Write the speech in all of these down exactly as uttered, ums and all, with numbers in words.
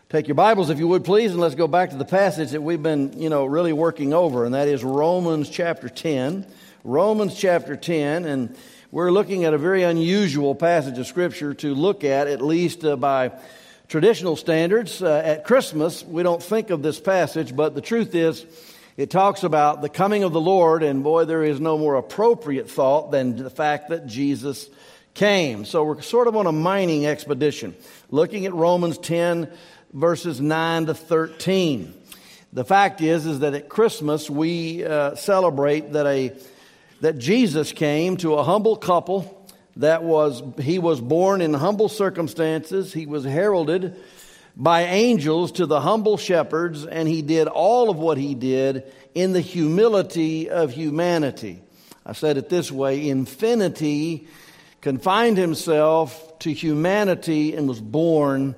Take your Bibles, if you would, please, and let's go back to the passage that we've been, you know, really working over, and that is Romans chapter ten. Romans chapter ten, and we're looking at a very unusual passage of Scripture to look at, at least uh, by traditional standards. Uh, at Christmas, we don't think of this passage, but the truth is, it talks about the coming of the Lord, and boy, there is no more appropriate thought than the fact that Jesus came. So we're sort of on a mining expedition, looking at Romans ten, verses nine to thirteen. The fact is, is that at Christmas we uh, celebrate that a that Jesus came to a humble couple. That was he was born in humble circumstances. He was heralded by angels to the humble shepherds, and he did all of what he did in the humility of humanity. I said it this way: infinity confined himself to humanity and was born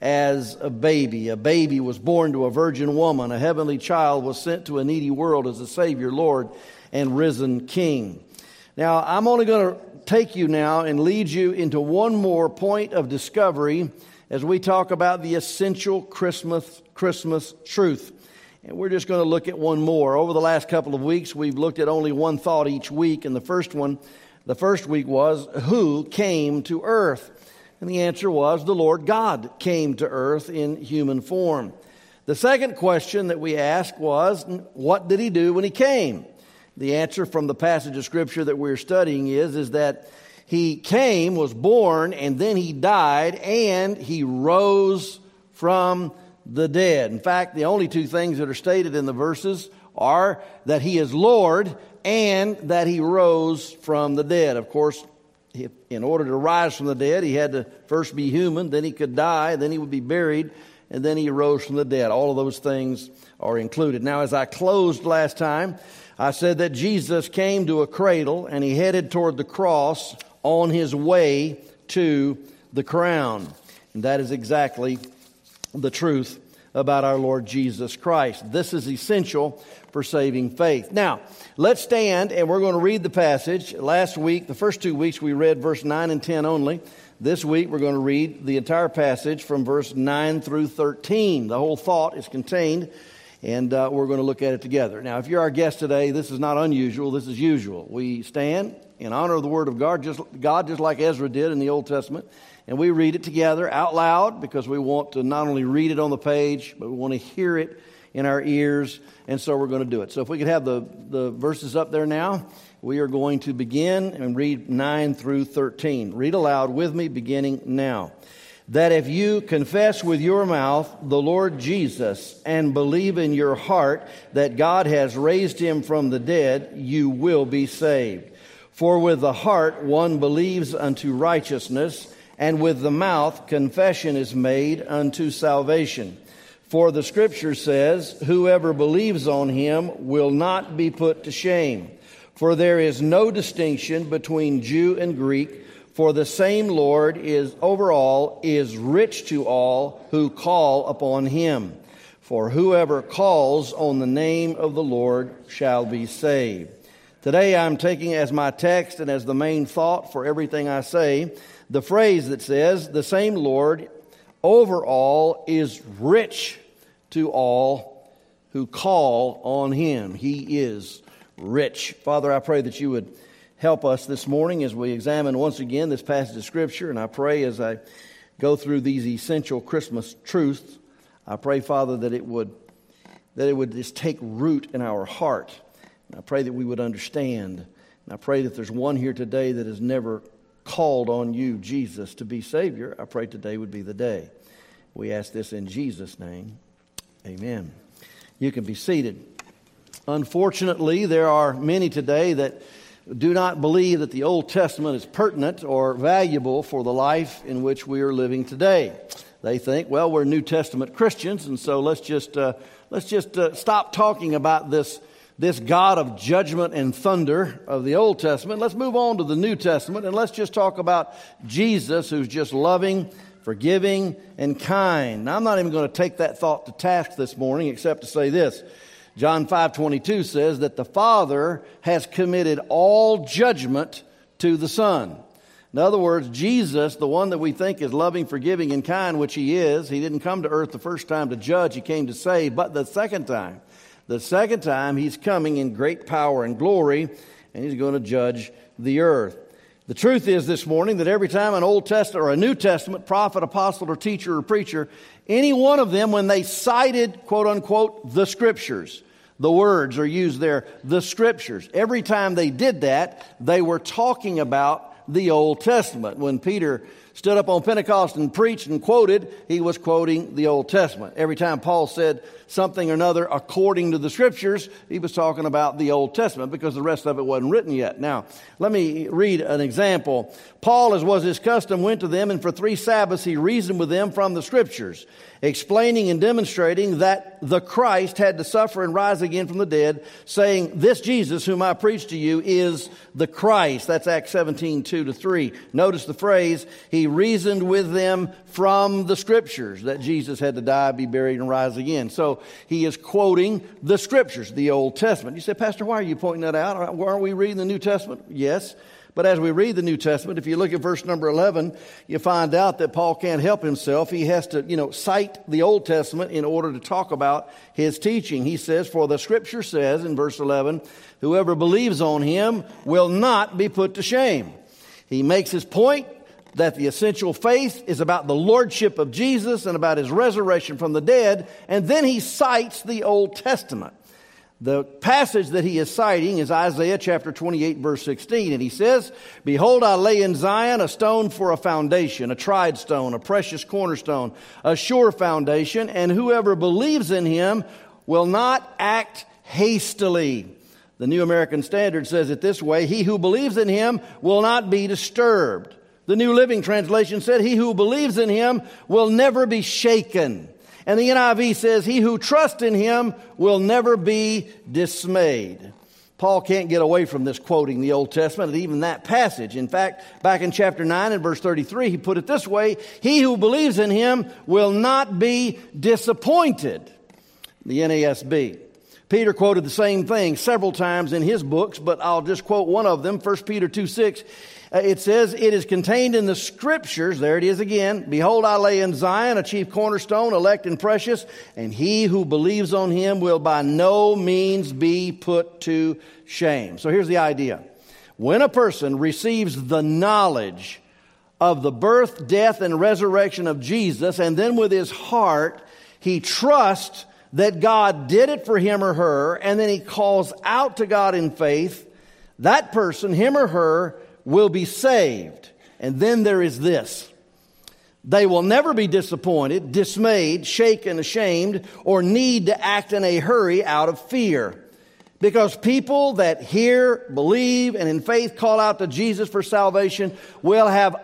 as a baby. A baby was born to a virgin woman. A heavenly child was sent to a needy world as a Savior, Lord, and risen King. Now, I'm only going to take you now and lead you into one more point of discovery as we talk about the essential Christmas, Christmas truth. And we're just going to look at one more. Over the last couple of weeks, we've looked at only one thought each week. And the first one, the first week was, who came to earth? And the answer was, the Lord God came to earth in human form. The second question that we asked was, what did he do when he came? The answer from the passage of Scripture that we're studying is, is that he came, was born, and then he died, and he rose from the dead. In fact, the only two things that are stated in the verses are that he is Lord and that he rose from the dead. Of course, in order to rise from the dead, he had to first be human, then he could die, then he would be buried, and then he rose from the dead. All of those things are included. Now, as I closed last time, I said that Jesus came to a cradle and he headed toward the cross on his way to the crown. And that is exactly the truth about our Lord Jesus Christ. This is essential for saving faith. Now, let's stand and we're going to read the passage. Last week, the first two weeks, we read verse nine and ten only. This week, we're going to read the entire passage from verse nine through thirteen. The whole thought is contained, and uh, we're going to look at it together. Now, if you're our guest today, this is not unusual. This is usual. We stand in honor of the Word of God, just God, just like Ezra did in the Old Testament. And we read it together out loud because we want to not only read it on the page, but we want to hear it in our ears. And so we're going to do it. So if we could have the, the verses up there now, we are going to begin and read nine through thirteen. Read aloud with me, beginning now. That if you confess with your mouth the Lord Jesus and believe in your heart that God has raised him from the dead, you will be saved. For with the heart one believes unto righteousness, and with the mouth confession is made unto salvation. For the Scripture says, whoever believes on him will not be put to shame. For there is no distinction between Jew and Greek, for the same Lord is over all, is rich to all who call upon him. For whoever calls on the name of the Lord shall be saved. Today I'm taking as my text and as the main thought for everything I say, the phrase that says, the same Lord over all is rich to all who call on him. He is rich. Father, I pray that you would help us this morning as we examine once again this passage of Scripture. And I pray as I go through these essential Christmas truths, I pray, Father, that it would that it would just take root in our heart. And I pray that we would understand. And I pray that there's one here today that has never called on you, Jesus, to be Savior. I pray today would be the day. We ask this in Jesus' name. Amen. You can be seated. Unfortunately, there are many today that do not believe that the Old Testament is pertinent or valuable for the life in which we are living today. They think, well, we're New Testament Christians, and so let's just uh, let's just uh, stop talking about this this God of judgment and thunder of the Old Testament. Let's move on to the New Testament, and let's just talk about Jesus, who's just loving, forgiving, and kind. Now, I'm not even going to take that thought to task this morning, except to say this. John five twenty-two says that the Father has committed all judgment to the Son. In other words, Jesus, the one that we think is loving, forgiving, and kind, which he is, he didn't come to earth the first time to judge, he came to save. But the second time, the second time, he's coming in great power and glory, and he's going to judge the earth. The truth is this morning that every time an Old Testament or a New Testament prophet, apostle, or teacher or preacher, any one of them, when they cited, quote unquote, the Scriptures, the words are used there, the Scriptures. Every time they did that, they were talking about the Old Testament. When Peter stood up on Pentecost and preached and quoted, he was quoting the Old Testament. Every time Paul said something or another according to the Scriptures, he was talking about the Old Testament because the rest of it wasn't written yet. Now, let me read an example. Paul, as was his custom, went to them, and for three Sabbaths he reasoned with them from the Scriptures, explaining and demonstrating that the Christ had to suffer and rise again from the dead, saying, this Jesus whom I preach to you is the Christ. That's Acts seventeen, two to three. Notice the phrase, he reasoned with them from the Scriptures, that Jesus had to die, be buried, and rise again. So he is quoting the Scriptures, the Old Testament. You say, Pastor, why are you pointing that out? Aren't we reading the New Testament? Yes. But as we read the New Testament, if you look at verse number eleven, you find out that Paul can't help himself. He has to, you know, cite the Old Testament in order to talk about his teaching. He says, for the Scripture says in verse eleven, whoever believes on him will not be put to shame. He makes his point that the essential faith is about the lordship of Jesus and about his resurrection from the dead, and then he cites the Old Testament. The passage that he is citing is Isaiah chapter twenty-eight, verse sixteen. And he says, behold, I lay in Zion a stone for a foundation, a tried stone, a precious cornerstone, a sure foundation, and whoever believes in him will not act hastily. The New American Standard says it this way, he who believes in him will not be disturbed. The New Living Translation said, he who believes in him will never be shaken. And the N I V says, he who trusts in him will never be dismayed. Paul can't get away from this quoting the Old Testament and even that passage. In fact, back in chapter nine and verse thirty-three, he put it this way, he who believes in him will not be disappointed. The N A S B. Peter quoted the same thing several times in his books, but I'll just quote one of them, First Peter two six. It says, it is contained in the Scriptures, there it is again, behold, I lay in Zion a chief cornerstone, elect and precious, and he who believes on him will by no means be put to shame. So here's the idea. When a person receives the knowledge of the birth, death, and resurrection of Jesus, and then with his heart, he trusts that God did it for him or her, and then he calls out to God in faith, that person, him or her, will be saved. And then there is this. They will never be disappointed, dismayed, shaken, ashamed, or need to act in a hurry out of fear. Because people that hear, believe, and in faith call out to Jesus for salvation will have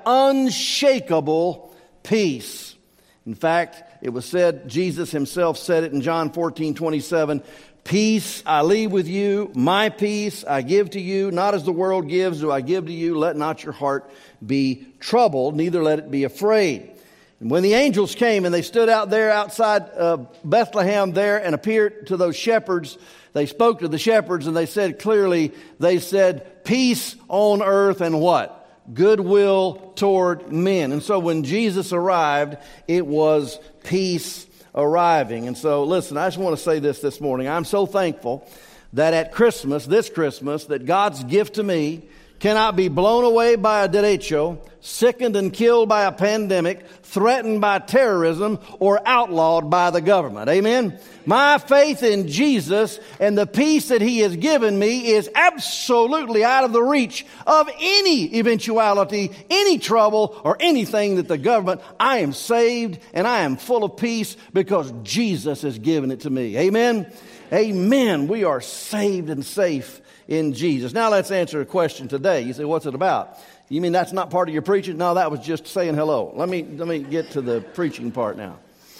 unshakable peace. In fact, it was said, Jesus himself said it in John fourteen twenty-seven, peace I leave with you, my peace I give to you, not as the world gives do I give to you. Let not your heart be troubled, neither let it be afraid. And when the angels came and they stood out there outside uh, Bethlehem there and appeared to those shepherds, they spoke to the shepherds and they said clearly, they said, peace on earth and what? Goodwill toward men. And so when Jesus arrived, it was peace arriving. And so, listen, I just want to say this this morning. I'm so thankful that at Christmas, this Christmas, that God's gift to me cannot be blown away by a derecho, sickened and killed by a pandemic, threatened by terrorism, or outlawed by the government. Amen? My faith in Jesus and the peace that He has given me is absolutely out of the reach of any eventuality, any trouble, or anything that the government. I am saved and I am full of peace because Jesus has given it to me. Amen? Amen. We are saved and safe in Jesus. Now let's answer a question today. You say, what's it about? You mean that's not part of your preaching? No, that was just saying hello. Let me let me get to the preaching part now.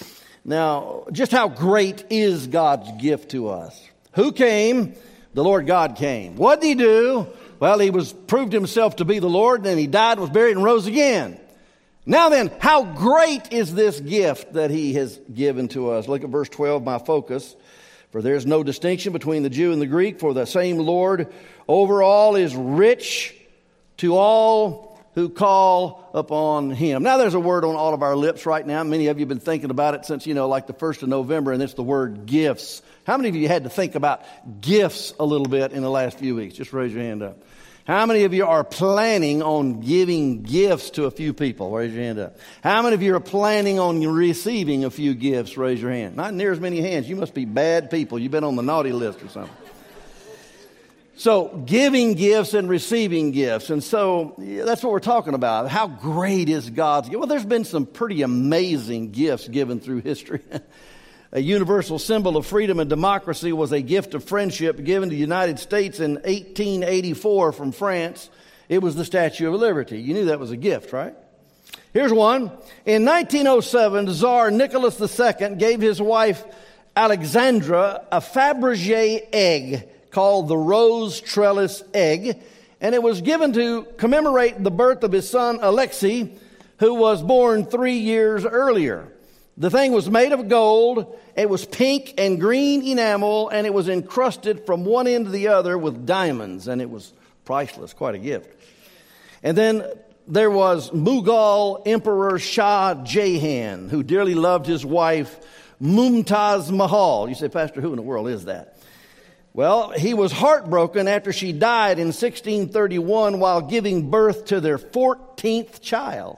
Now, just how great is God's gift to us? Who came? The Lord God came. What did He do? Well, He was proved Himself to be the Lord, and then He died, was buried, and rose again. Now then, how great is this gift that He has given to us? Look at verse twelve, my focus. For there is no distinction between the Jew and the Greek, for the same Lord over all is rich to all who call upon him. Now there's a word on all of our lips right now. Many of you have been thinking about it since, you know, like the first of November, and it's the word gifts. How many of you had to think about gifts a little bit in the last few weeks? Just raise your hand up. How many of you are planning on giving gifts to a few people? Raise your hand up. How many of you are planning on receiving a few gifts? Raise your hand. Not near as many hands. You must be bad people. You've been on the naughty list or something. So, giving gifts and receiving gifts. And so, yeah, that's what we're talking about. How great is God's gift? Well, there's been some pretty amazing gifts given through history. A universal symbol of freedom and democracy was a gift of friendship given to the United States in eighteen eighty-four from France. It was the Statue of Liberty. You knew that was a gift, right? Here's one. In nineteen oh seven, Tsar Nicholas the Second gave his wife Alexandra a Fabergé egg called the rose trellis egg, and it was given to commemorate the birth of his son Alexei, who was born three years earlier. The thing was made of gold, it was pink and green enamel, and it was encrusted from one end to the other with diamonds, and it was priceless, quite a gift. And then there was Mughal Emperor Shah Jahan, who dearly loved his wife Mumtaz Mahal. You say, Pastor, who in the world is that? Well, he was heartbroken after she died in sixteen thirty-one while giving birth to their fourteenth child.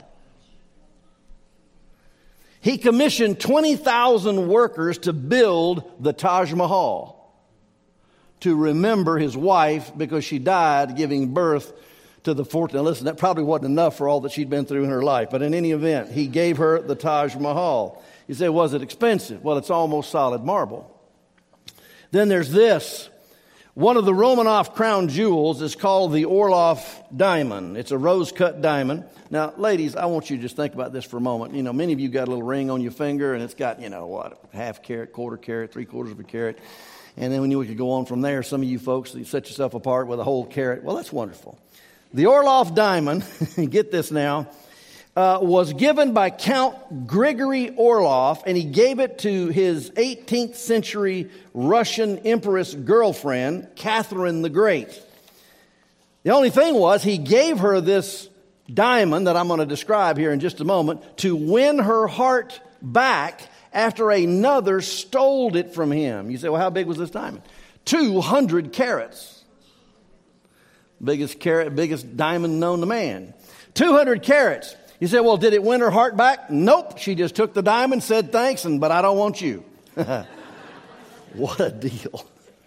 He commissioned twenty thousand workers to build the Taj Mahal to remember his wife because she died giving birth to the fourteenth. Now listen, that probably wasn't enough for all that she'd been through in her life. But in any event, he gave her the Taj Mahal. You say, was it expensive? Well, it's almost solid marble. Then there's this. One of the Romanov crown jewels is called the Orloff diamond. It's a rose-cut diamond. Now, ladies, I want you to just think about this for a moment. You know, many of you got a little ring on your finger, and it's got, you know, what, half carat, quarter carat, three quarters of a carat. And then when you we could go on from there, some of you folks, you set yourself apart with a whole carat. Well, that's wonderful. The Orloff diamond, get this now, Uh, was given by Count Grigory Orlov, and he gave it to his eighteenth century Russian empress girlfriend, Catherine the Great. The only thing was he gave her this diamond that I'm going to describe here in just a moment to win her heart back after another stole it from him. You say, well, how big was this diamond? two hundred carats. Biggest carat, biggest diamond known to man. two hundred carats. You say, well, did it win her heart back? Nope. She just took the diamond, said thanks, and but I don't want you. What a deal.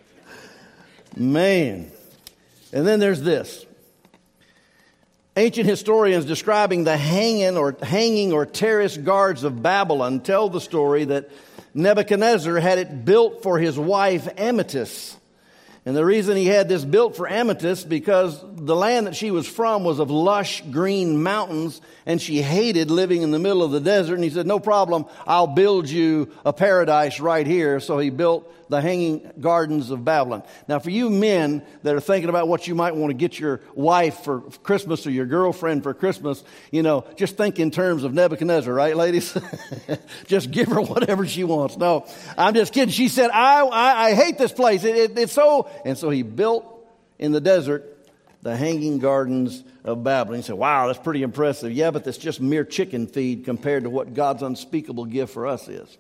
Man. And then there's this. Ancient historians describing the hanging or hanging or terrace guards of Babylon tell the story that Nebuchadnezzar had it built for his wife Amytis. And the reason he had this built for Amytis because the land that she was from was of lush green mountains, and she hated living in the middle of the desert. And he said, no problem, I'll build you a paradise right here. So he built the Hanging Gardens of Babylon. Now, for you men that are thinking about what you might want to get your wife for Christmas or your girlfriend for Christmas, you know, just think in terms of Nebuchadnezzar, right, ladies? Just give her whatever she wants. No, I'm just kidding. She said, I I, I hate this place. It, it, it's so... And so he built in the desert the Hanging Gardens of Babylon. He said, wow, that's pretty impressive. Yeah, but that's just mere chicken feed compared to what God's unspeakable gift for us is.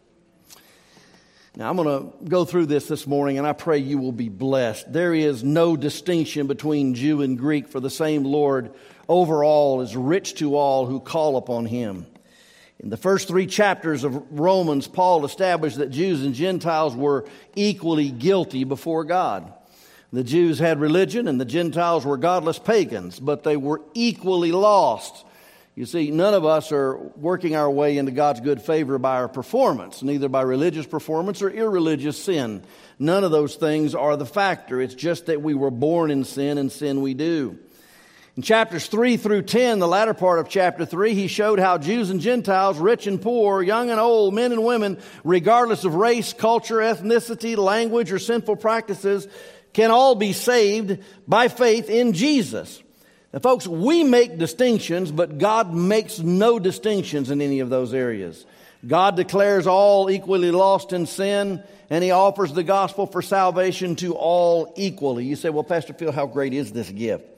Now, I'm going to go through this this morning, and I pray you will be blessed. There is no distinction between Jew and Greek, for the same Lord over all is rich to all who call upon him. In the first three chapters of Romans, Paul established that Jews and Gentiles were equally guilty before God. The Jews had religion, and the Gentiles were godless pagans, but they were equally lost. You see, none of us are working our way into God's good favor by our performance, neither by religious performance or irreligious sin. None of those things are the factor. It's just that we were born in sin, and sin we do. In chapters three through ten, the latter part of chapter three, he showed how Jews and Gentiles, rich and poor, young and old, men and women, regardless of race, culture, ethnicity, language, or sinful practices, can all be saved by faith in Jesus. Now, folks, we make distinctions, but God makes no distinctions in any of those areas. God declares all equally lost in sin, and he offers the gospel for salvation to all equally. You say, well, Pastor Phil, how great is this gift?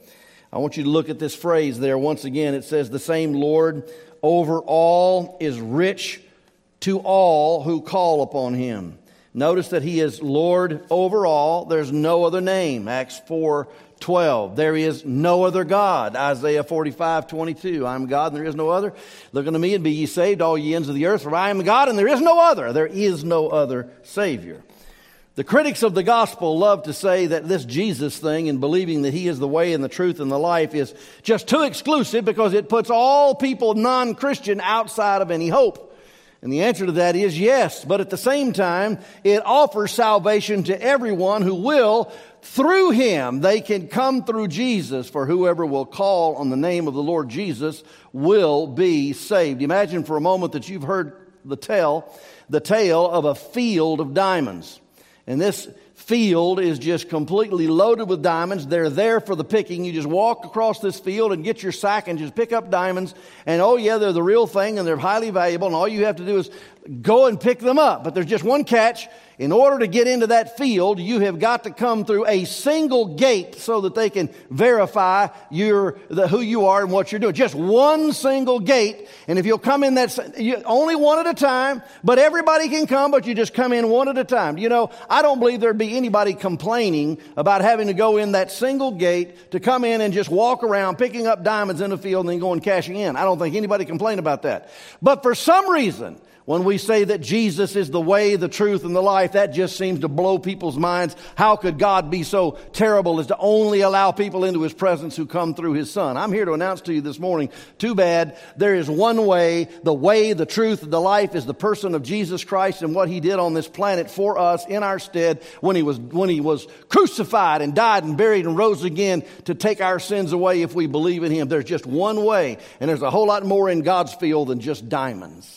I want you to look at this phrase there once again. It says, the same Lord over all is rich to all who call upon him. Notice that he is Lord over all. There's no other name. Acts four twelve. There is no other God. Isaiah forty-five twenty-two. I am God and there is no other. Look unto me and be ye saved, all ye ends of the earth, for I am God and there is no other. There is no other Savior. The critics of the gospel love to say that this Jesus thing and believing that he is the way and the truth and the life is just too exclusive because it puts all people non-Christian outside of any hope. And the answer to that is yes, but at the same time, it offers salvation to everyone who will. Through him, they can come through Jesus, for whoever will call on the name of the Lord Jesus will be saved. Imagine for a moment that you've heard the tale, the tale of a field of diamonds. And this field is just completely loaded with diamonds. They're there for the picking. You just walk across this field and get your sack and just pick up diamonds. And oh yeah, they're the real thing and they're highly valuable. And all you have to do is go and pick them up. But there's just one catch. In order to get into that field, you have got to come through a single gate so that they can verify your, the, who you are and what you're doing. Just one single gate. And if you'll come in that, you, only one at a time, but everybody can come, but you just come in one at a time. You know, I don't believe there'd be anybody complaining about having to go in that single gate to come in and just walk around picking up diamonds in the field and then going cashing in. I don't think anybody complained about that. But for some reason, when we say that Jesus is the way, the truth, and the life, that just seems to blow people's minds. How could God be so terrible as to only allow people into his presence who come through his Son? I'm here to announce to you this morning, too bad, there is one way. The way, the truth, and the life is the person of Jesus Christ and what he did on this planet for us in our stead when he was, when he was crucified and died and buried and rose again to take our sins away if we believe in him. There's just one way, and there's a whole lot more in God's field than just diamonds.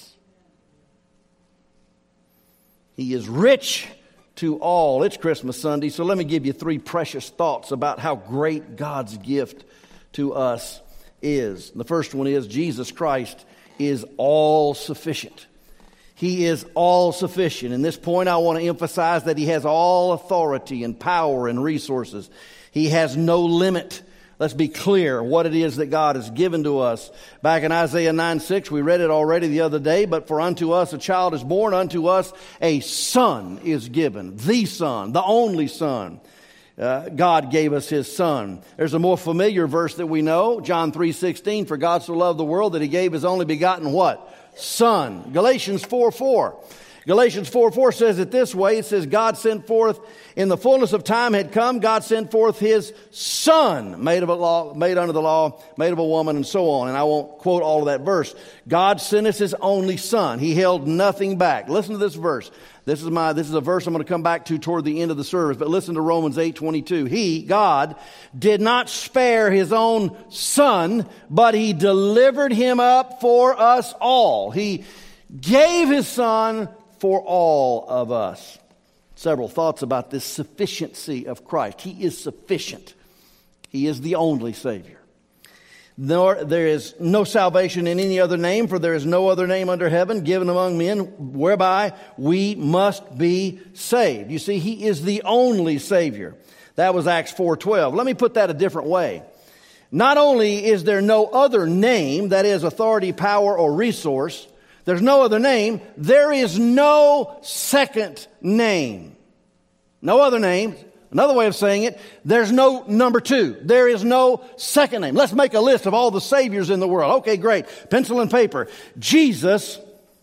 He is rich to all. It's Christmas Sunday, so let me give you three precious thoughts about how great God's gift to us is. The first one is Jesus Christ is all sufficient. He is all sufficient. In this point, I want to emphasize that he has all authority and power and resources. He has no limit. Let's be clear what it is that God has given to us. Back in Isaiah nine six, we read it already the other day, but for unto us a child is born, unto us a son is given. The Son, the only Son. Uh, God gave us his Son. There's a more familiar verse that we know, John three sixteen, for God so loved the world that he gave his only begotten what? Son. Galatians four four. Galatians four four says it this way. It says, God sent forth, in the fullness of time had come, God sent forth his Son, made of a law, made under the law, made of a woman, and so on. And I won't quote all of that verse. God sent us his only Son. He held nothing back. Listen to this verse. This is my, this is a verse I'm going to come back to toward the end of the service. But listen to Romans eight twenty-two. He, God, did not spare his own Son, but he delivered him up for us all. He gave his Son for all of us. Several thoughts about this sufficiency of Christ. He is sufficient. He is the only Savior. Nor, there is no salvation in any other name, for there is no other name under heaven given among men whereby we must be saved. You see, he is the only Savior. That was Acts four twelve. Let me put that a different way. Not only is there no other name, that is authority, power, or resource, there's no other name. There is no second name. No other name. Another way of saying it, there's no number two. There is no second name. Let's make a list of all the Saviors in the world. Okay, great. Pencil and paper. Jesus.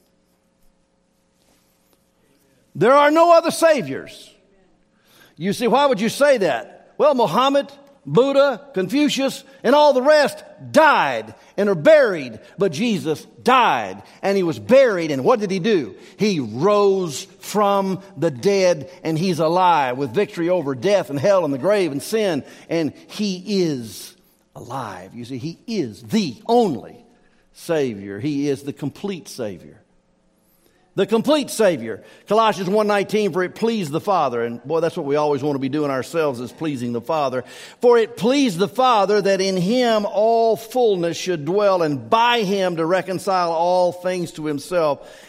There are no other Saviors. You see, why would you say that? Well, Muhammad, Buddha, Confucius, and all the rest died and are buried. But Jesus died and he was buried. And what did he do? He rose from the dead and he's alive with victory over death and hell and the grave and sin. And he is alive. You see, he is the only Savior. He is the complete Savior. The complete Savior. Colossians one nineteen, for it pleased the Father. And boy, that's what we always want to be doing ourselves, is pleasing the Father. For it pleased the Father that in him all fullness should dwell, and by him to reconcile all things to himself,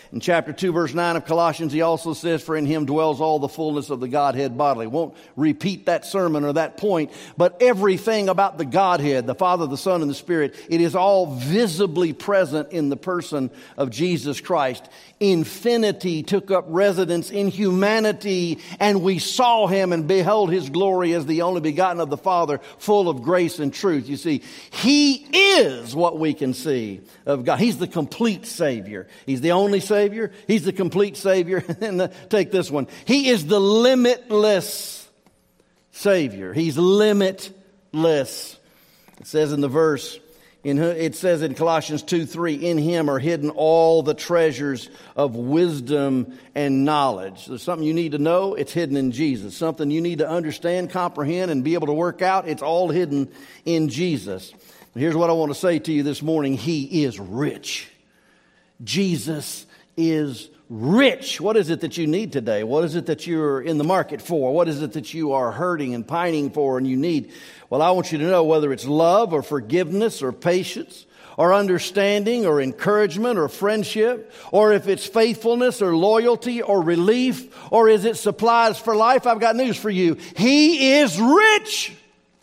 In chapter two, verse nine of Colossians, he also says, for in him dwells all the fullness of the Godhead bodily. Won't repeat that sermon or that point, but everything about the Godhead, the Father, the Son, and the Spirit, it is all visibly present in the person of Jesus Christ. Infinity took up residence in humanity, and we saw him and beheld his glory as the only begotten of the Father, full of grace and truth. You see, he is what we can see of God. He's the complete Savior. He's the only Savior. He's the complete Savior. And the, take this one. He is the limitless Savior. He's limitless. It says in the verse, In, it says in Colossians two three, in him are hidden all the treasures of wisdom and knowledge. There's something you need to know, it's hidden in Jesus. Something you need to understand, comprehend, and be able to work out, it's all hidden in Jesus. Here's what I want to say to you this morning. He is rich. Jesus is rich. What is it that you need today? What is it that you're in the market for? What is it that you are hurting and pining for and you need? Well, I want you to know whether it's love or forgiveness or patience or understanding or encouragement or friendship, or if it's faithfulness or loyalty or relief, or is it supplies for life, I've got news for you. He is rich.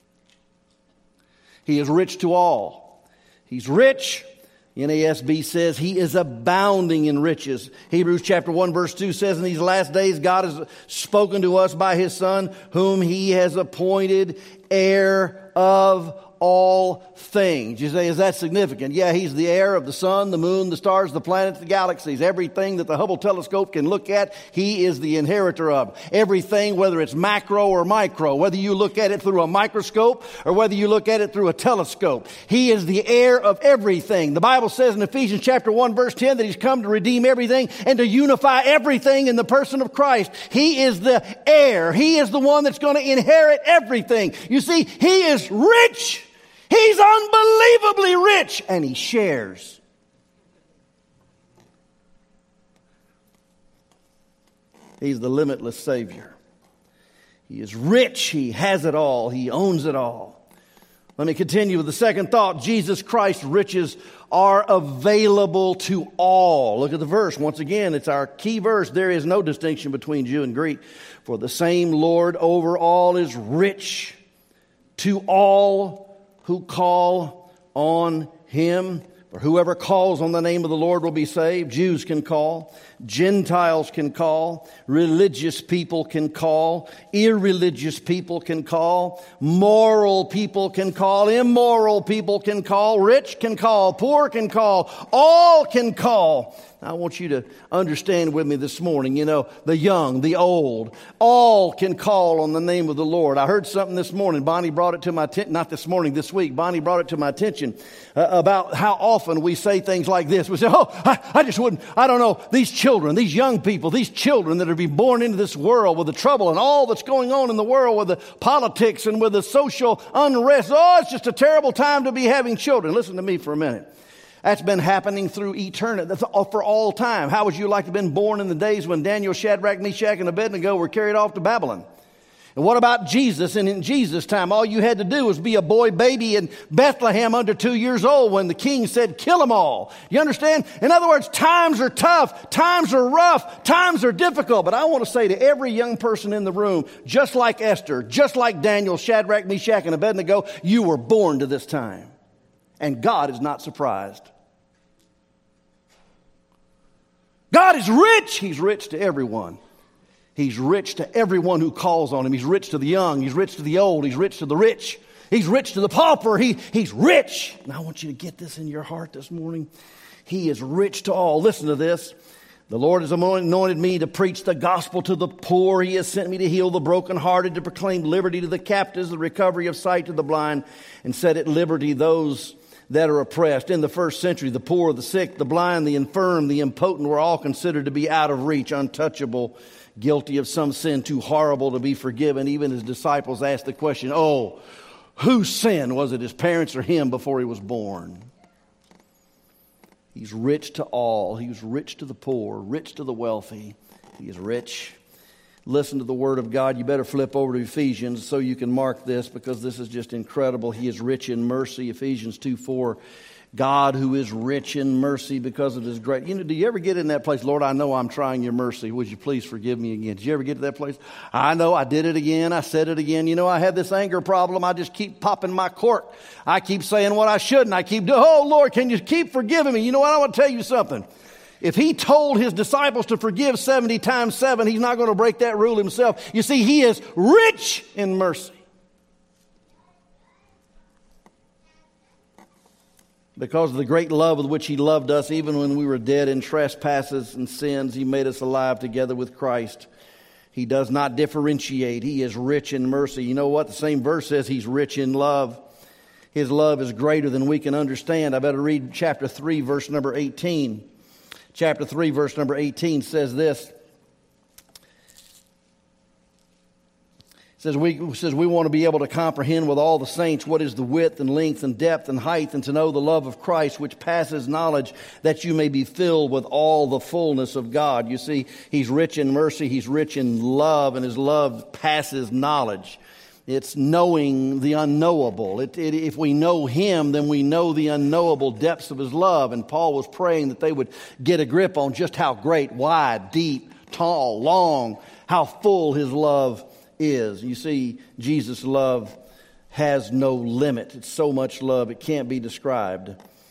He is rich to all. He's rich. N A S B says he is abounding in riches. Hebrews chapter one verse two says, in these last days God has spoken to us by his Son, whom he has appointed heir of all things. You say, is that significant? Yeah, he's the heir of the sun, the moon, the stars, the planets, the galaxies. Everything that the Hubble telescope can look at, he is the inheritor of. Everything, whether it's macro or micro, whether you look at it through a microscope or whether you look at it through a telescope, he is the heir of everything. The Bible says in Ephesians chapter one verse ten that he's come to redeem everything and to unify everything in the person of Christ. He is the heir. He is the one that's going to inherit everything. You see, he is rich. He's unbelievably rich, and he shares. He's the limitless Savior. He is rich. He has it all. He owns it all. Let me continue with the second thought. Jesus Christ's riches are available to all. Look at the verse. Once again, it's our key verse. There is no distinction between Jew and Greek, for the same Lord over all is rich to all who call on him. For whoever calls on the name of the Lord will be saved. Jews can call. Gentiles can call. Religious people can call. Irreligious people can call. Moral people can call. Immoral people can call. Rich can call. Poor can call. All can call. I want you to understand with me this morning, you know, the young, the old, all can call on the name of the Lord. I heard something this morning. Bonnie brought it to my attention, not this morning, this week. Bonnie brought it to my attention uh, about how often we say things like this. We say, oh, I, I just wouldn't, I don't know, these children, these young people, these children that are being born into this world with the trouble and all that's going on in the world with the politics and with the social unrest. Oh, it's just a terrible time to be having children. Listen to me for a minute. That's been happening through eternity, that's for all time. How would you like to have been born in the days when Daniel, Shadrach, Meshach, and Abednego were carried off to Babylon? And what about Jesus? And in Jesus' time, all you had to do was be a boy baby in Bethlehem under two years old when the king said, kill them all. You understand? In other words, times are tough. Times are rough. Times are difficult. But I want to say to every young person in the room, just like Esther, just like Daniel, Shadrach, Meshach, and Abednego, you were born to this time. And God is not surprised. God is rich. He's rich to everyone. He's rich to everyone who calls on him. He's rich to the young. He's rich to the old. He's rich to the rich. He's rich to the pauper. He, he's rich. And I want you to get this in your heart this morning. He is rich to all. Listen to this. The Lord has anointed me to preach the gospel to the poor. He has sent me to heal the brokenhearted, to proclaim liberty to the captives, the recovery of sight to the blind, and set at liberty those that are oppressed. In the first century, the poor, the sick, the blind, the infirm, the impotent were all considered to be out of reach, untouchable, guilty of some sin too horrible to be forgiven. Even his disciples asked the question, oh, whose sin? Was it his parents or him before he was born? He's rich to all. He's rich to the poor, rich to the wealthy. He is rich. Listen to the word of God. You better flip over to Ephesians so you can mark this, because this is just incredible. He is rich in mercy. Ephesians two four. God who is rich in mercy because of His great. You know, do you ever get in that place? Lord, I know I'm trying your mercy. Would you please forgive me again? Did you ever get to that place? I know I did it again. I said it again. You know, I have this anger problem. I just keep popping my cork. I keep saying what I shouldn't. I keep doing, oh Lord, can you keep forgiving me? You know what? I want to tell you something. If He told His disciples to forgive seventy times seven, He's not going to break that rule Himself. You see, He is rich in mercy. Because of the great love with which He loved us, even when we were dead in trespasses and sins, He made us alive together with Christ. He does not differentiate. He is rich in mercy. You know what? The same verse says He's rich in love. His love is greater than we can understand. I better read chapter three, verse number eighteen. Chapter three, verse number eighteen says this. It says we, it says we want to be able to comprehend with all the saints what is the width and length and depth and height, and to know the love of Christ which passes knowledge, that you may be filled with all the fullness of God. You see, He's rich in mercy, He's rich in love, and His love passes knowledge. It's knowing the unknowable. It, it, if we know Him, then we know the unknowable depths of His love. And Paul was praying that they would get a grip on just how great, wide, deep, tall, long, how full His love is. You see, Jesus' love has no limit. It's so much love, it can't be described.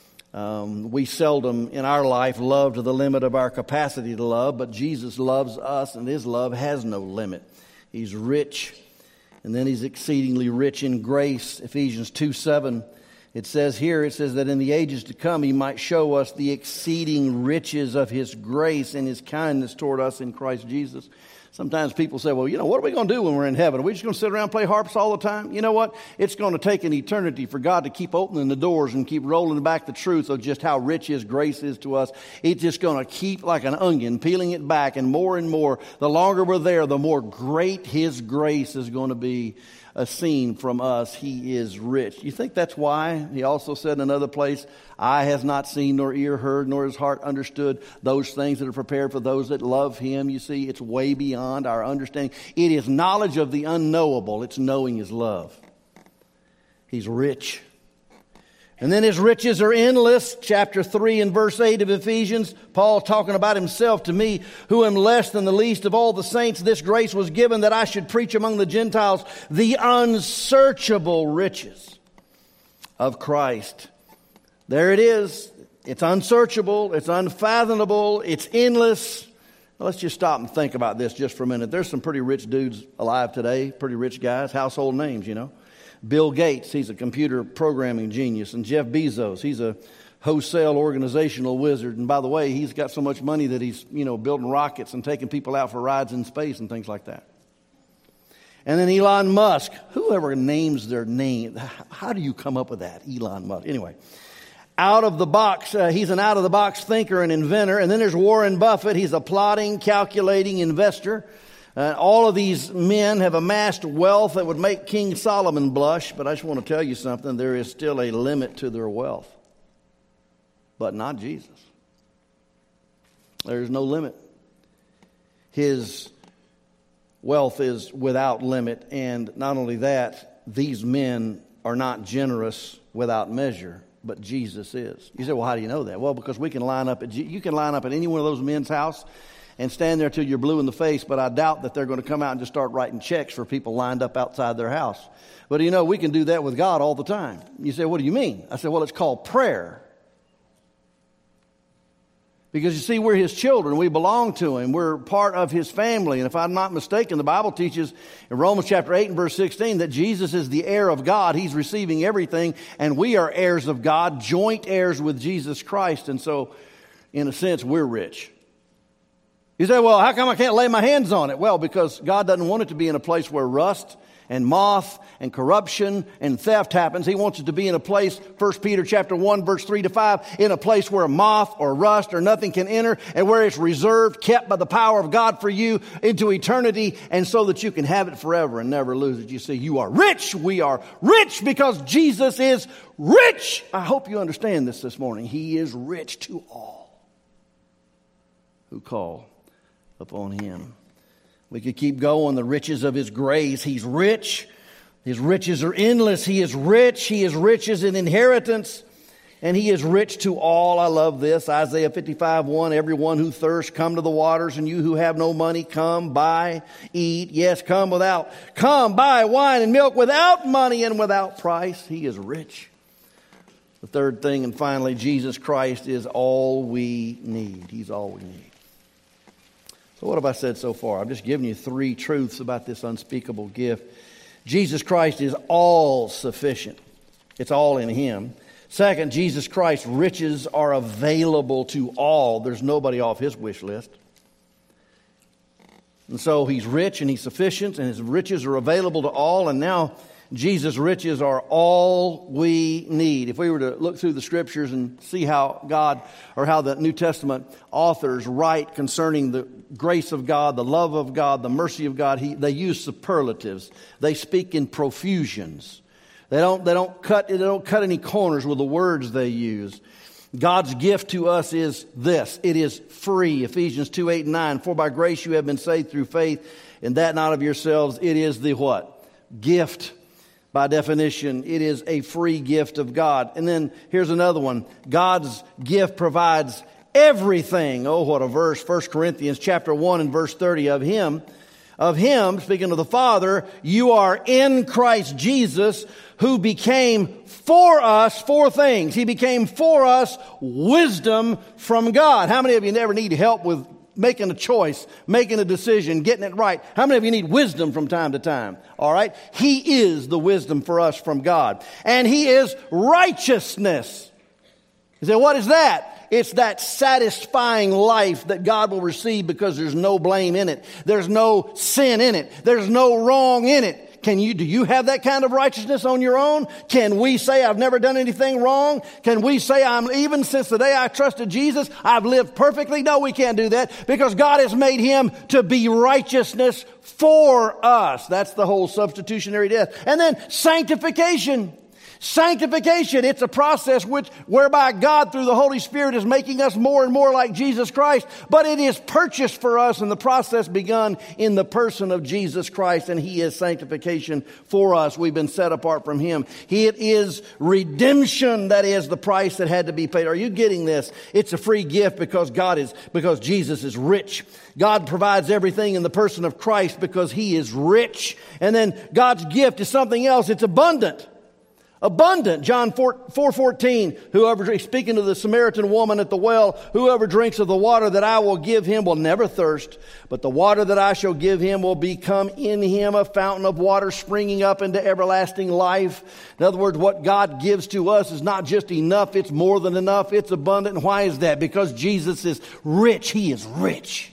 Um, we seldom in our life love to the limit of our capacity to love, but Jesus loves us, and His love has no limit. He's rich, and then He's exceedingly rich in grace. Ephesians two seven, it says here, it says that in the ages to come He might show us the exceeding riches of His grace and His kindness toward us in Christ Jesus. Sometimes people say, well, you know, what are we going to do when we're in heaven? Are we just going to sit around and play harps all the time? You know what? It's going to take an eternity for God to keep opening the doors and keep rolling back the truth of just how rich His grace is to us. It's just going to keep like an onion, peeling it back, and more and more. The longer we're there, the more great His grace is going to be uh, seen from us. He is rich. You think that's why He also said in another place, eye has not seen, nor ear heard, nor His heart understood those things that are prepared for those that love Him. You see, it's way beyond our understanding. It is knowledge of the unknowable. It's knowing His love. He's rich. And then His riches are endless. Chapter three and verse eight of Ephesians, Paul talking about himself, to me, who am less than the least of all the saints, this grace was given that I should preach among the Gentiles the unsearchable riches of Christ. There it is. It's unsearchable. It's unfathomable. It's endless. Now, let's just stop and think about this just for a minute. There's some pretty rich dudes alive today, pretty rich guys, household names, you know. Bill Gates, he's a computer programming genius. And Jeff Bezos, he's a wholesale organizational wizard. And by the way, he's got so much money that he's, you know, building rockets and taking people out for rides in space and things like that. And then Elon Musk, whoever names their name, how do you come up with that, Elon Musk? Anyway, out of the box, uh, he's an out-of-the-box thinker and inventor. And then there's Warren Buffett. He's a plotting, calculating investor. Uh, all of these men have amassed wealth that would make King Solomon blush. But I just want to tell you something. There is still a limit to their wealth. But not Jesus. There is no limit. His wealth is without limit. And not only that, these men are not generous without measure. But Jesus is. You say, well, how do you know that? Well, because we can line up at, you can line up at any one of those men's house and stand there till you're blue in the face, but I doubt that they're going to come out and just start writing checks for people lined up outside their house. But you know, we can do that with God all the time. You say, what do you mean? I said, well, it's called prayer. Because you see, we're His children. We belong to Him. We're part of His family. And if I'm not mistaken, the Bible teaches in Romans chapter eight and verse sixteen that Jesus is the heir of God. He's receiving everything. And we are heirs of God, joint heirs with Jesus Christ. And so, in a sense, we're rich. You say, well, how come I can't lay my hands on it? Well, because God doesn't want it to be in a place where rust and moth and corruption and theft happens. He wants it to be in a place, First Peter chapter one, verse three to five, in a place where moth or rust or nothing can enter, and where it's reserved, kept by the power of God for you into eternity, and so that you can have it forever and never lose it. You see, you are rich. We are rich because Jesus is rich. I hope you understand this this morning. He is rich to all who call upon Him. We could keep going. The riches of His grace. He's rich. His riches are endless. He is rich. He is riches in inheritance. And he is rich to all. I love this. Isaiah fifty-five one, everyone who thirsts, come to the waters, and you who have no money, come, buy, eat. Yes, come without. Come, buy wine and milk without money and without price. He is rich. The third thing, and finally, Jesus Christ is all we need. He's all we need. So what have I said so far? I've just given you three truths about this unspeakable gift. Jesus Christ is all sufficient. It's all in him. Second, Jesus Christ's riches are available to all. There's nobody off his wish list. And so he's rich and he's sufficient, and his riches are available to all. And now Jesus' riches are all we need. If we were to look through the scriptures and see how God, or how the New Testament authors write concerning the grace of God, the love of God, the mercy of God, he, they use superlatives. They speak in profusions. They don't, they don't cut, they don't cut any corners with the words they use. God's gift to us is this. It is free. Ephesians two, eight, and nine. For by grace you have been saved through faith, and that not of yourselves. It is the what? Gift. By definition, it is a free gift of God. And then here's another one. God's gift provides everything. Oh, what a verse. First Corinthians chapter one and verse thirty. Of him, of him, speaking of the Father, you are in Christ Jesus, who became for us four things. He became for us wisdom from God. How many of you never need help with making a choice, making a decision, getting it right? How many of you need wisdom from time to time? All right? He is the wisdom for us from God. And he is righteousness. You say, what is that? It's that satisfying life that God will receive because there's no blame in it. There's no sin in it. There's no wrong in it. Can you, do you have that kind of righteousness on your own? Can we say I've never done anything wrong? Can we say I'm, even since the day I trusted Jesus, I've lived perfectly? No, we can't do that because God has made him to be righteousness for us. That's the whole substitutionary death. And then sanctification. Sanctification, it's a process which, whereby God through the Holy Spirit is making us more and more like Jesus Christ, but it is purchased for us, and the process begun in the person of Jesus Christ, and he is sanctification for us. We've been set apart from him. It is redemption, that is the price that had to be paid. Are you getting this? It's a free gift because God is, because Jesus is rich. God provides everything in the person of Christ because he is rich. And then God's gift is something else. It's abundant. Abundant. John four fourteen, whoever, speaking to the Samaritan woman at the well, whoever drinks of the water that I will give him will never thirst, but the water that I shall give him will become in him a fountain of water springing up into everlasting life. In other words, what God gives to us is not just enough, it's more than enough, it's abundant. And why is that? Because Jesus is rich. He is rich.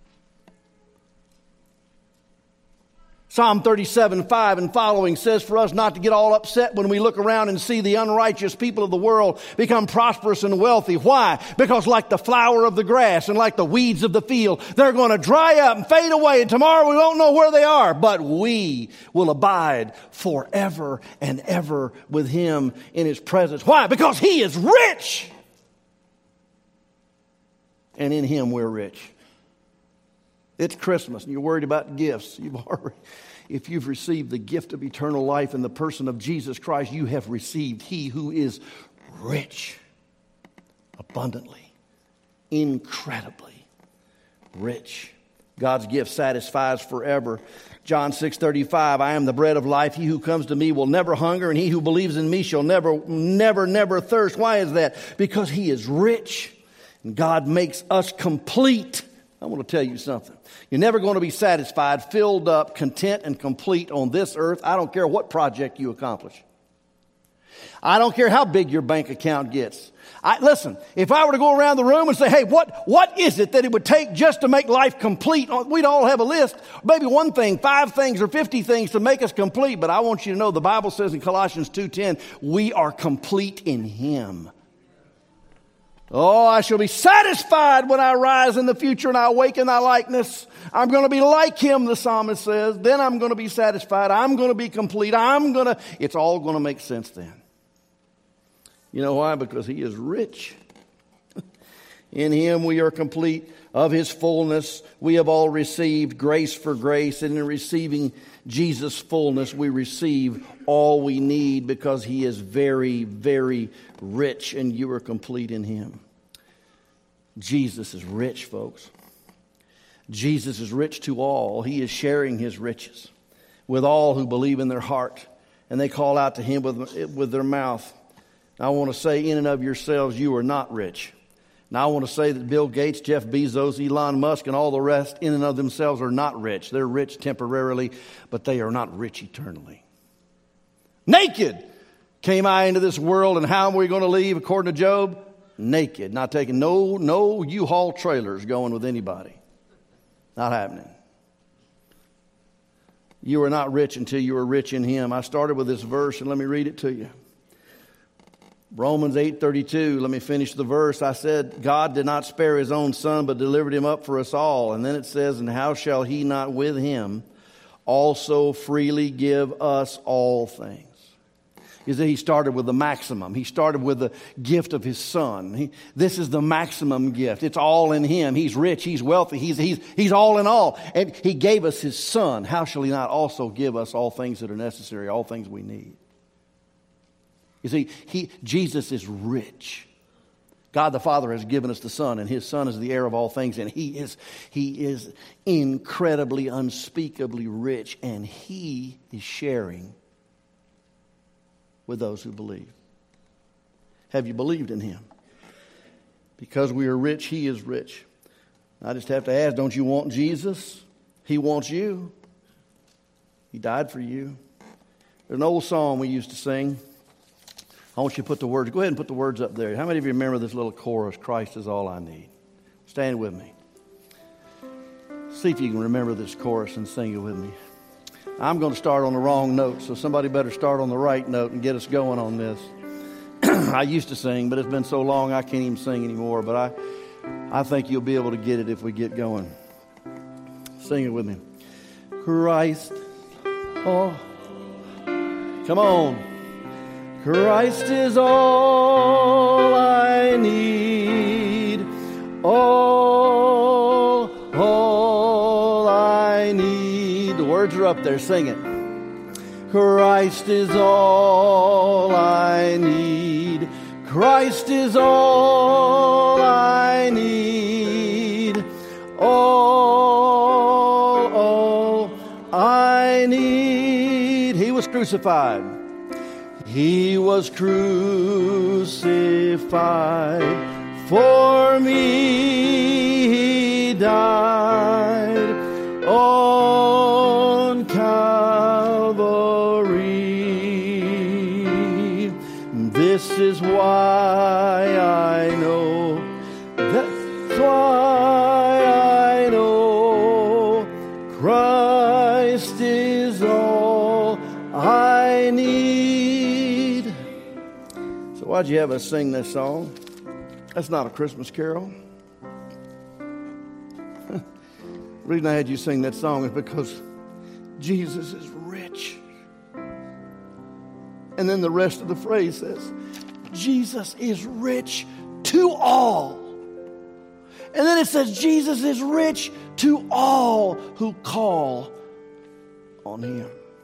Psalm thirty-seven five and following says for us not to get all upset when we look around and see the unrighteous people of the world become prosperous and wealthy. Why? Because like the flower of the grass and like the weeds of the field, they're going to dry up and fade away, and tomorrow we won't know where they are. But we will abide forever and ever with him in his presence. Why? Because he is rich. And in him we're rich. It's Christmas and you're worried about gifts. You've already, if you've received the gift of eternal life in the person of Jesus Christ, you have received he who is rich, abundantly, incredibly rich. God's gift satisfies forever. John six thirty-five, I am the bread of life. He who comes to me will never hunger, and he who believes in me shall never, never, never thirst. Why is that? Because he is rich, and God makes us complete. I want to tell you something. You're never going to be satisfied, filled up, content, and complete on this earth. I don't care what project you accomplish. I don't care how big your bank account gets. I, listen, if I were to go around the room and say, hey, what, what is it that it would take just to make life complete? We'd all have a list. Maybe one thing, five things, or fifty things to make us complete. But I want you to know the Bible says in Colossians two ten, we are complete in him. Oh, I shall be satisfied when I rise in the future and I awaken thy likeness. I'm going to be like him, the psalmist says. Then I'm going to be satisfied. I'm going to be complete. I'm going to, it's all going to make sense then. You know why? Because he is rich. In him we are complete. Of his fullness we have all received grace for grace. And in receiving Jesus' fullness, we receive all we need because he is very, very rich, and you are complete in him. Jesus is rich, folks. Jesus is rich to all. He is sharing his riches with all who believe in their heart, and they call out to him with, with their mouth. Now, I want to say, in and of yourselves, you are not rich. Now, I want to say that Bill Gates, Jeff Bezos, Elon Musk, and all the rest, in and of themselves, are not rich. They're rich temporarily, but they are not rich eternally. Naked came I into this world, and how am we going to leave, according to Job? Naked. Not taking no, no U-Haul trailers going with anybody. Not happening. You are not rich until you are rich in him. I started with this verse, and let me read it to you. Romans eight thirty-two, let me finish the verse. I said, God did not spare his own son, but delivered him up for us all. And then it says, and how shall he not with him also freely give us all things? You see, he started with the maximum. He started with the gift of his son. He, this is the maximum gift. It's all in him. He's rich. He's wealthy. He's, he's, he's all in all. And he gave us his son. How shall he not also give us all things that are necessary, all things we need? You see, he, Jesus is rich. God the Father has given us the Son, and his Son is the heir of all things, and he is, he is incredibly, unspeakably rich, and he is sharing with those who believe. Have you believed in him? Because we are rich, he is rich. I just have to ask, don't you want Jesus? He wants you. He died for you. There's an old song we used to sing. I want you to put the words, go ahead and put the words up there. How many of you remember this little chorus, Christ is all I need? Stand with me. See if you can remember this chorus and sing it with me. I'm going to start on the wrong note, so somebody better start on the right note and get us going on this. I used to sing, but it's been so long I can't even sing anymore, but I, I think you'll be able to get it if we get going. Sing it with me. Christ, oh, come on. Christ is all I need, all, all I need. The words are up there, sing it. Christ is all I need, Christ is all I need, all, all I need. He was crucified. He was crucified for me. He died on Calvary. This is why I know. That's why I know Christ is all I need. Why'd you have us sing this song? That's not a Christmas carol. The reason I had you sing that song is because Jesus is rich. And then the rest of the phrase says, Jesus is rich to all. And then it says, Jesus is rich to all who call on him.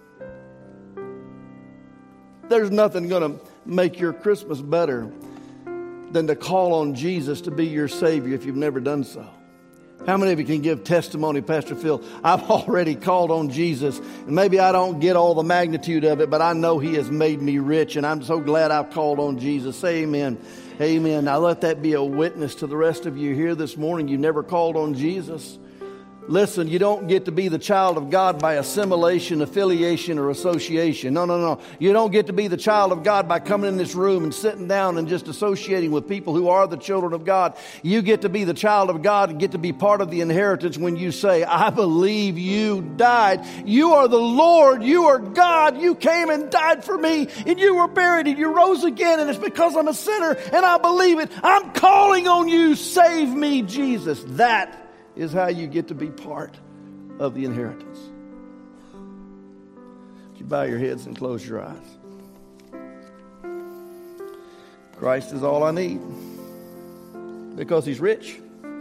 There's nothing going to make your Christmas better than to call on Jesus to be your Savior if you've never done so. How many of you can give testimony, Pastor Phil? I've already called on Jesus, and maybe I don't get all the magnitude of it, but I know he has made me rich, and I'm so glad I've called on Jesus. Say amen. Amen. Now let that be a witness to the rest of you here this morning. You never called on Jesus. Listen, you don't get to be the child of God by assimilation, affiliation, or association. No, no, no. You don't get to be the child of God by coming in this room and sitting down and just associating with people who are the children of God. You get to be the child of God and get to be part of the inheritance when you say, I believe you died. You are the Lord. You are God. You came and died for me, and you were buried, and you rose again, and it's because I'm a sinner, and I believe it. I'm calling on you. Save me, Jesus. That is how you get to be part of the inheritance. Would you bow your heads and close your eyes? Christ is all I need. Because he's rich.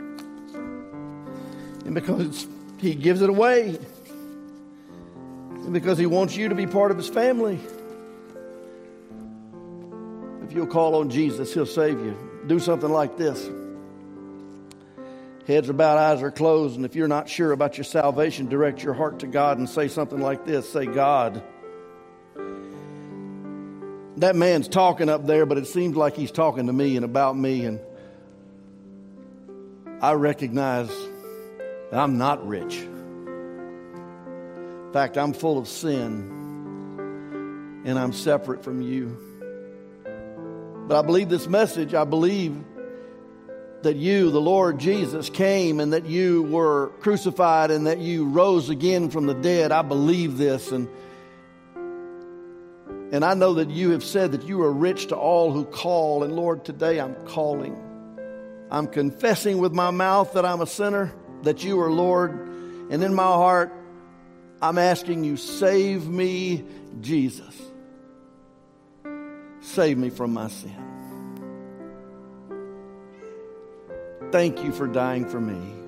And because he gives it away. And because he wants you to be part of his family. If you'll call on Jesus, he'll save you. Do something like this. Heads are bowed, eyes are closed, and if you're not sure about your salvation, direct your heart to God and say something like this. Say, God, that man's talking up there, but it seems like he's talking to me and about me, and I recognize that I'm not rich. In fact, I'm full of sin, and I'm separate from you. But I believe this message. I believe that you, the Lord Jesus, came and that you were crucified and that you rose again from the dead. I believe this. And, and I know that you have said that you are rich to all who call. And Lord, today I'm calling. I'm confessing with my mouth that I'm a sinner, that you are Lord. And in my heart, I'm asking you, save me, Jesus. Save me from my sin. Thank you for dying for me.